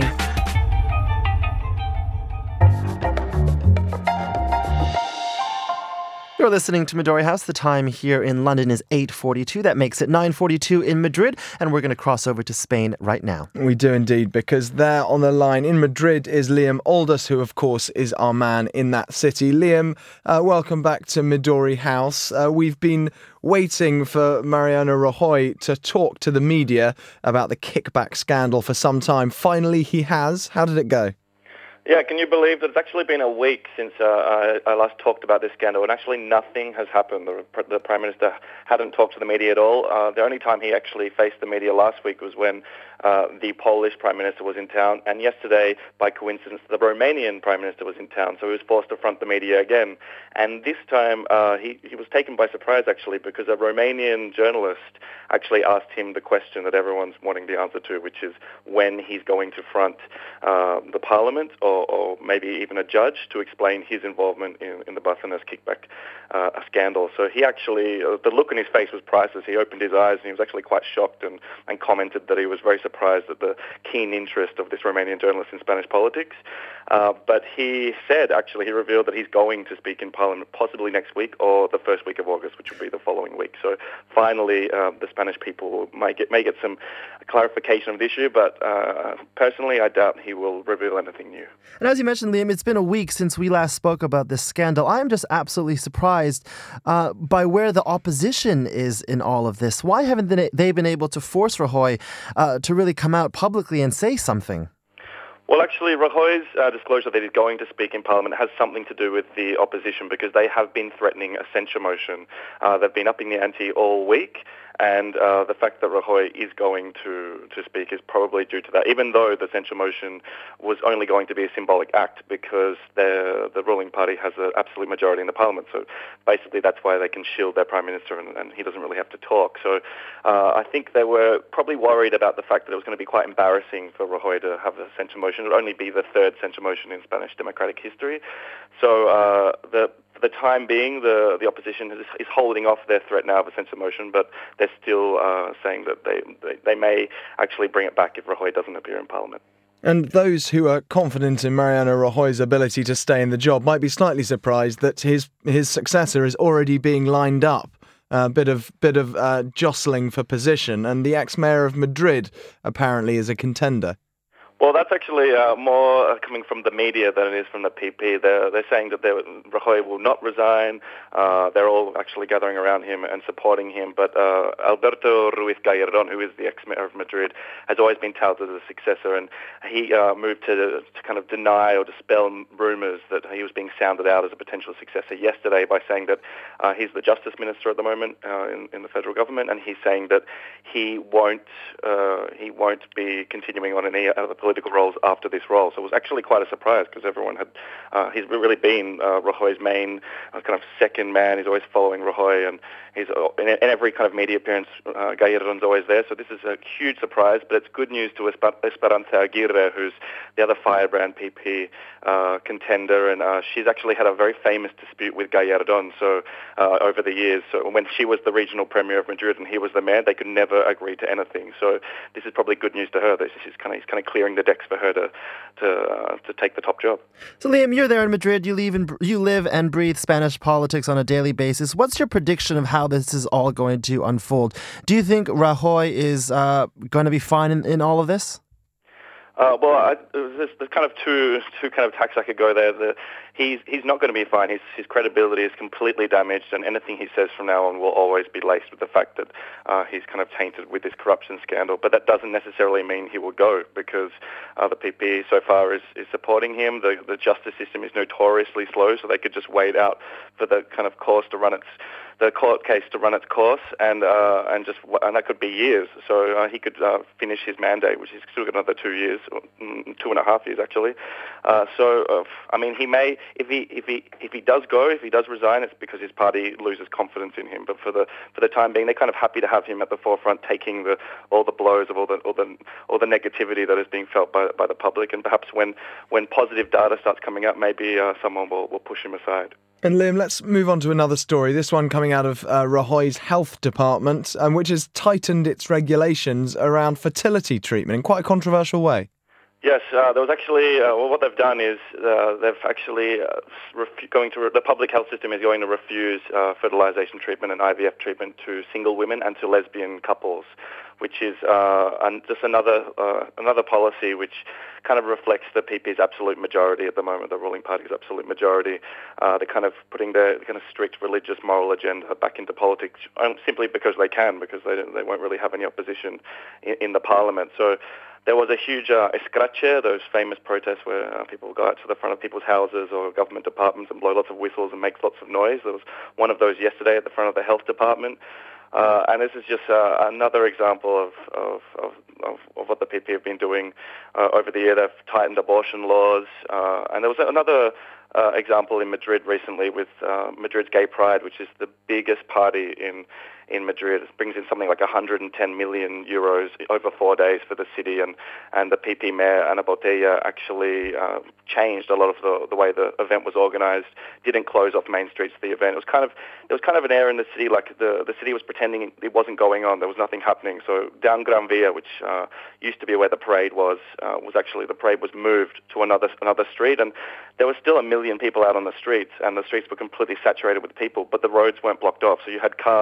You're listening to Midori House. The time here in London is 8:42. That makes it 9:42 in Madrid, and we're going to cross over to Spain right now. We do indeed, because there on the line in Madrid is Liam Aldous, who of course is our man in that city. Liam, welcome back to Midori House. We've been waiting for Mariano Rajoy to talk to the media about the kickback scandal for some time. Finally, he has. How did it go? Yeah, can you believe that it's actually been a week since I last talked about this scandal, and actually nothing has happened. The Prime Minister hadn't talked to the media at all. The only time he actually faced the media last week was when the Polish Prime Minister was in town, and yesterday, by coincidence, the Romanian Prime Minister was in town, so he was forced to front the media again. And this time, he was taken by surprise, actually, because a Romanian journalist actually asked him the question that everyone's wanting the answer to, which is when he's going to front the Parliament or maybe even a judge to explain his involvement in the Bárcenas kickback scandal. So he actually, the look on his face was priceless. He opened his eyes and he was actually quite shocked and commented that he was very surprised at the keen interest of this Romanian journalist in Spanish politics. But he said, actually, he revealed that he's going to speak in Parliament possibly next week or the first week of August, which will be the following week. So finally, the Spanish people may get some clarification of the issue, but personally, I doubt he will reveal anything new. And as you mentioned, Liam, it's been a week since we last spoke about this scandal. I am just absolutely surprised by where the opposition is in all of this. Why haven't they been able to force Rajoy to really come out publicly and say something? Well, actually, Rajoy's disclosure that he's going to speak in Parliament has something to do with the opposition because they have been threatening a censure motion. They've been upping the ante all week, and the fact that Rajoy is going to speak is probably due to that, even though the censure motion was only going to be a symbolic act because the ruling party has an absolute majority in the Parliament. So basically that's why they can shield their Prime Minister and he doesn't really have to talk. So I think they were probably worried about the fact that it was going to be quite embarrassing for Rajoy to have a censure motion. It would only be the third censure motion in Spanish democratic history. So for the time being, the opposition is holding off their threat now of a censure motion, but they're still saying that they may actually bring it back if Rajoy doesn't appear in Parliament. And those who are confident in Mariano Rajoy's ability to stay in the job might be slightly surprised that his successor is already being lined up. A bit of jostling for position, and the ex-mayor of Madrid apparently is a contender. Well, that's actually more coming from the media than it is from the PP. They're saying that Rajoy will not resign. They're all actually gathering around him and supporting him. But Alberto Ruiz Gallardón, who is the ex-mayor of Madrid, has always been touted as a successor, and he moved to kind of deny or dispel rumours that he was being sounded out as a potential successor yesterday by saying that he's the Justice Minister at the moment in the federal government, and he's saying that he won't be continuing on any other political roles after this role. So it was actually quite a surprise because everyone had, he's really been Rajoy's main kind of second man. He's always following Rajoy, and he's in every kind of media appearance, Gallardón's always there. So this is a huge surprise, but it's good news to Esperanza Aguirre, who's the other firebrand PP contender, and she's actually had a very famous dispute with Gallardón over the years. So when she was the regional premier of Madrid and he was the mayor, they could never agree to anything. So this is probably good news to her that he's kind of clearing the decks for her to take the top job. So Liam, you're there in Madrid. You live and breathe Spanish politics on a daily basis. What's your prediction of how this is all going to unfold? Do you think Rajoy is going to be fine in all of this? There's kind of two kind of tacks I could go there. He's not going to be fine. His credibility is completely damaged, and anything he says from now on will always be laced with the fact that he's kind of tainted with this corruption scandal. But that doesn't necessarily mean he will go, because the PP so far is supporting him. The justice system is notoriously slow, so they could just wait out for the kind of court case to run its course, and that could be years. So he could finish his mandate, which he's still got another 2 years, 2.5 years actually. I mean, he may, if he does go, if he does resign, it's because his party loses confidence in him. But for the time being, they're kind of happy to have him at the forefront, taking all the blows of all the negativity that is being felt by the public. And perhaps when positive data starts coming up, maybe someone will push him aside. And Liam, let's move on to another story, this one coming out of Rajoy's health department, which has tightened its regulations around fertility treatment in quite a controversial way. Yes, there was actually, what they've done is they've actually the public health system is going to refuse fertilization treatment and IVF treatment to single women and to lesbian couples, which is just another policy which kind of reflects the PP's absolute majority at the moment, the ruling party's absolute majority. They're kind of putting their kind of strict religious moral agenda back into politics simply because they can, because they won't really have any opposition in the parliament. So there was a huge escrache, those famous protests where people go out to the front of people's houses or government departments and blow lots of whistles and make lots of noise. There was one of those yesterday at the front of the health department. And this is just another example of what the PP have been doing over the year. They've tightened abortion laws. And there was another example in Madrid recently with Madrid's Gay Pride, which is the biggest party in Madrid. It brings in something like 110 million euros over 4 days for the city, and the PP mayor, Ana Botella, actually changed a lot of the way the event was organised, didn't close off main streets for the event. There was kind of an air in the city like the city was pretending it wasn't going on, there was nothing happening. So down Gran Via, which used to be where the parade was actually, the parade was moved to another street, and there was still 1 million people out on the streets, and the streets were completely saturated with people, but the roads weren't blocked off, so you had cars in the middle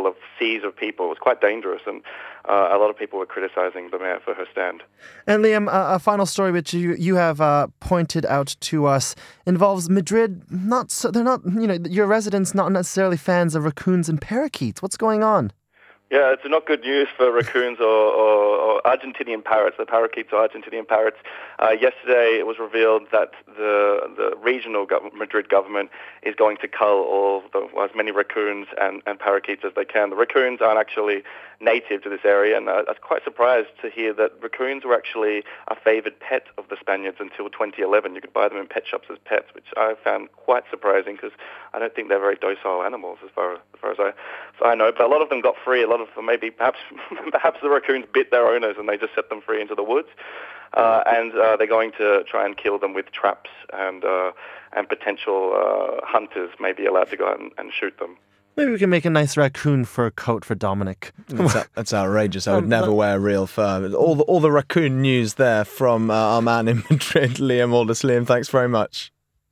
middle of seas of people. It was quite dangerous, and a lot of people were criticizing the mayor for her stand. And Liam, a final story which you have pointed out to us involves Madrid. They're not, your residents not necessarily fans of raccoons and parakeets. What's going on? Yeah, it's not good news for raccoons or Argentinian parrots. The parakeets are Argentinian parrots. Yesterday, it was revealed that the regional Madrid government is going to cull as many raccoons and parakeets as they can. The raccoons aren't actually native to this area, and I was quite surprised to hear that raccoons were actually a favoured pet of the Spaniards until 2011. You could buy them in pet shops as pets, which I found quite surprising because I don't think they're very docile animals as far as I know. But a lot of them got free. A lot of them perhaps the raccoons bit their owners and they just set them free into the woods. And they're going to try and kill them with traps, and potential hunters may be allowed to go out and shoot them. Maybe we can make a nice raccoon fur coat for Dominic. That's outrageous. I would never wear real fur. All the raccoon news there from our man in Madrid, Liam Aldous. Liam, thanks very much.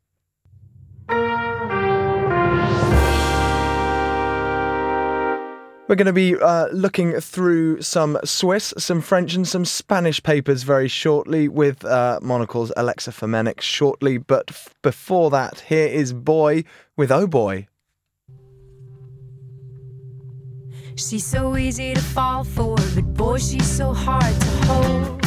We're going to be looking through some Swiss, some French and some Spanish papers very shortly with Monocle's Alexa Fumenik shortly. But before that, here is Boy with Oh Boy. She's so easy to fall for, but boy, she's so hard to hold.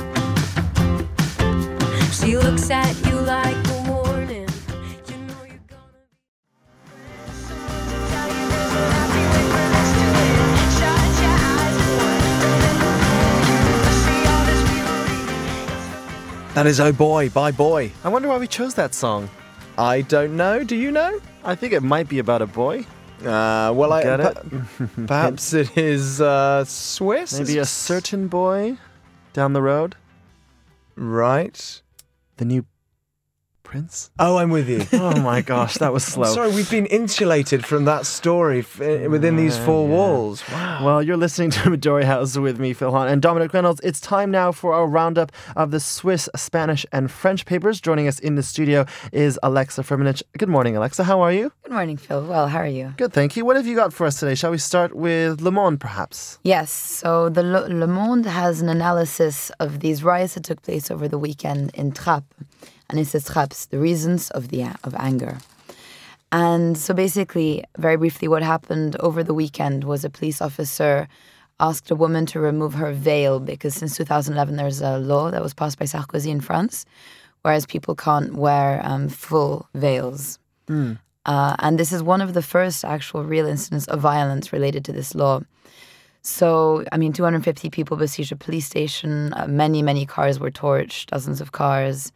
She looks at you like a warning. You know you're gonna be. That is Oh Boy by Boy. I wonder why we chose that song. I don't know. Do you know? I think it might be about a boy. Perhaps it is Swiss? Maybe a certain boy down the road? Right. The new Prince? Oh, I'm with you. Oh my gosh, that was slow. Sorry, we've been insulated from that story within these four walls. Wow. Well, you're listening to Midori House with me, Phil Hahn, and Dominic Reynolds. It's time now for our roundup of the Swiss, Spanish, and French papers. Joining us in the studio is Alexa Fumenik. Good morning, Alexa. How are you? Good morning, Phil. Well, how are you? Good, thank you. What have you got for us today? Shall we start with Le Monde, perhaps? Yes. So the Le Monde has an analysis of these riots that took place over the weekend in Trappes. And it says Trappes, the reasons of anger. And so basically, very briefly, what happened over the weekend was a police officer asked a woman to remove her veil because since 2011 there's a law that was passed by Sarkozy in France, whereas people can't wear full veils. And this is one of the first actual real incidents of violence related to this law. So, 250 people besieged a police station, many cars were torched, dozens of cars.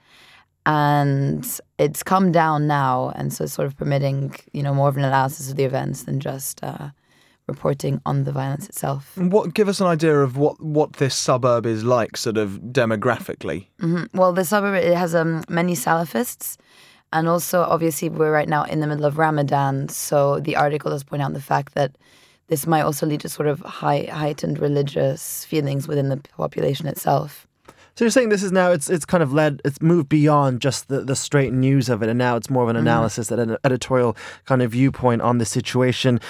And it's come down now, and so it's sort of permitting, more of an analysis of the events than just reporting on the violence itself. Give us an idea of what this suburb is like, sort of demographically. Mm-hmm. Well, the suburb, it has many Salafists, and also, obviously, we're right now in the middle of Ramadan, so the article does point out the fact that this might also lead to sort of heightened religious feelings within the population itself. So you're saying this is now, it's kind of it's moved beyond just the straight news of it, and now it's more of an analysis, an editorial kind of viewpoint on the situation.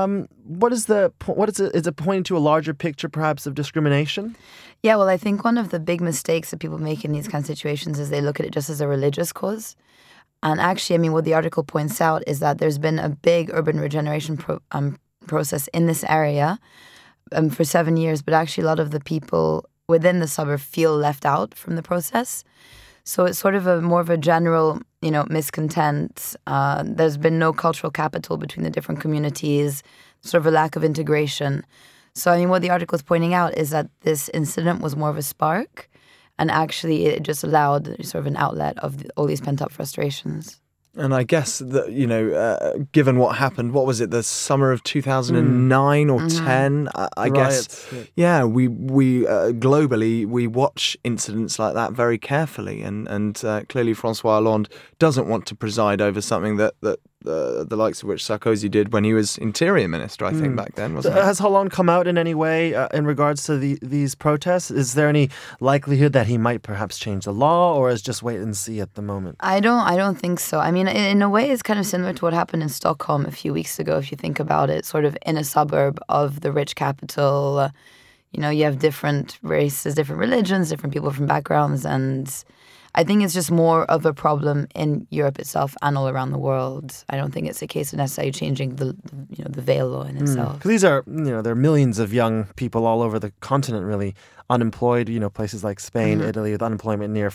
Is it pointing to a larger picture perhaps of discrimination? Yeah, well, I think one of the big mistakes that people make in these kind of situations is they look at it just as a religious cause. And actually, what the article points out is that there's been a big urban regeneration process in this area for 7 years, but actually a lot of the people within the suburb feel left out from the process. So it's sort of more of a general, miscontent. There's been no cultural capital between the different communities, sort of a lack of integration. So, what the article is pointing out is that this incident was more of a spark, and actually it just allowed sort of an outlet of all these pent-up frustrations. And I guess that, given what happened, what was it, the summer of 2009 or 10? I guess, we globally, we watch incidents like that very carefully. And clearly François Hollande doesn't want to preside over something that the likes of which Sarkozy did when he was interior minister, I think, back then, wasn't it? Has Hollande come out in any way in regards to these protests? Is there any likelihood that he might perhaps change the law, or is just wait and see at the moment? I don't think so. I mean, in a way, it's kind of similar to what happened in Stockholm a few weeks ago, if you think about it, sort of in a suburb of the rich capital. You have different races, different religions, different people from backgrounds, and I think it's just more of a problem in Europe itself and all around the world. I don't think it's a case of necessarily changing the veil law in itself. Because these are, there are millions of young people all over the continent, really, unemployed, places like Spain, Italy, with unemployment near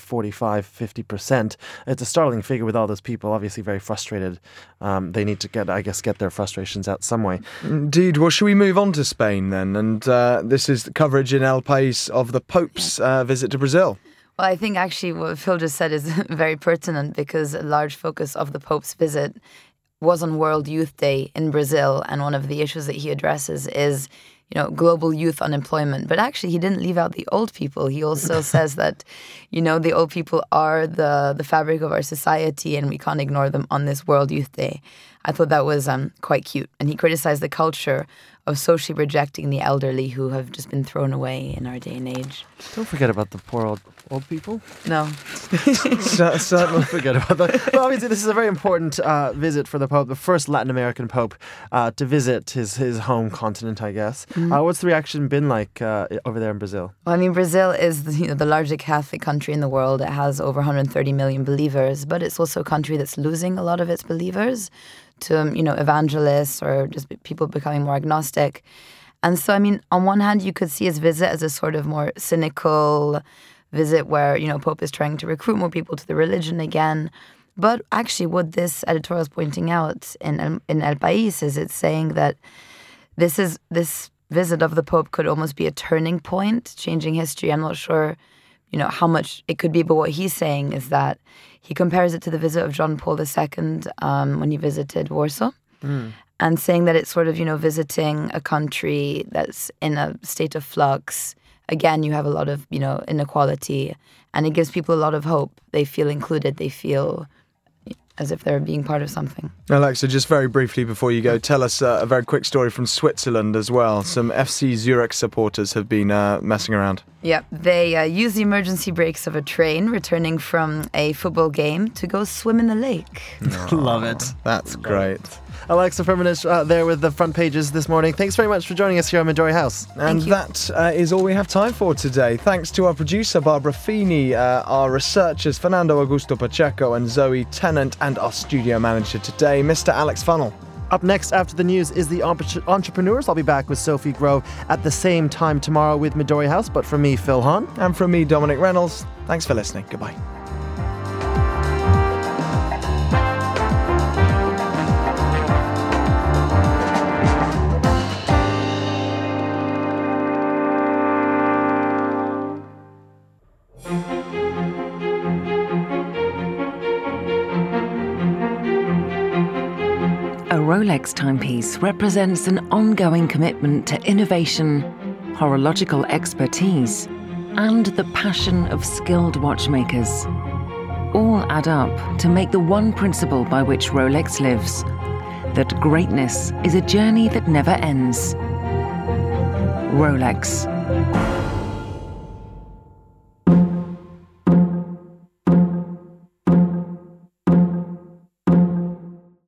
45-50%. It's a startling figure with all those people, obviously very frustrated. They need to get their frustrations out some way. Indeed. Well, should we move on to Spain then? And this is the coverage in El País of the Pope's visit to Brazil. Well, I think actually what Phil just said is very pertinent, because a large focus of the Pope's visit was on World Youth Day in Brazil, and one of the issues that he addresses is, global youth unemployment. But actually, he didn't leave out the old people. He also says that, the old people are the fabric of our society, and we can't ignore them on this World Youth Day. I thought that was quite cute. And he criticized the culture of socially rejecting the elderly who have just been thrown away in our day and age. Don't forget about the poor old people. No. Certainly forget about that. Well, obviously, this is a very important visit for the Pope, the first Latin American Pope to visit his home continent, I guess. What's the reaction been like over there in Brazil? Well, I mean, Brazil is the largest Catholic country in the world. It has over 130 million believers, but it's also a country that's losing a lot of its believers to, evangelists or just people becoming more agnostic. And so, I mean, on one hand, you could see his visit as a sort of more cynical visit where, Pope is trying to recruit more people to the religion again. But actually, what this editorial is pointing out in El País is it's saying that this visit of the Pope could almost be a turning point, changing history. I'm not sure, how much it could be, but what he's saying is that he compares it to the visit of John Paul II when he visited Warsaw, and saying that it's sort of, visiting a country that's in a state of flux. Again, you have a lot of, inequality, and it gives people a lot of hope. They feel included. They feel as if they're being part of something. Alexa, just very briefly before you go, tell us a very quick story from Switzerland as well. Some FC Zurich supporters have been messing around. Yeah, they use the emergency brakes of a train returning from a football game to go swim in the lake. Love it. That's great. Alexa Firmenich there with the front pages this morning. Thanks very much for joining us here on Midori House. And that is all we have time for today. Thanks to our producer, Barbara Feeney, our researchers, Fernando Augusto Pacheco and Zoe Tennant, and our studio manager today, Mr. Alex Funnell. Up next after the news is the Entrepreneurs. I'll be back with Sophie Grove at the same time tomorrow with Midori House. But from me, Phil Hahn. And from me, Dominic Reynolds. Thanks for listening. Goodbye. A Rolex timepiece represents an ongoing commitment to innovation, horological expertise, and the passion of skilled watchmakers. All add up to make the one principle by which Rolex lives, that greatness is a journey that never ends. Rolex.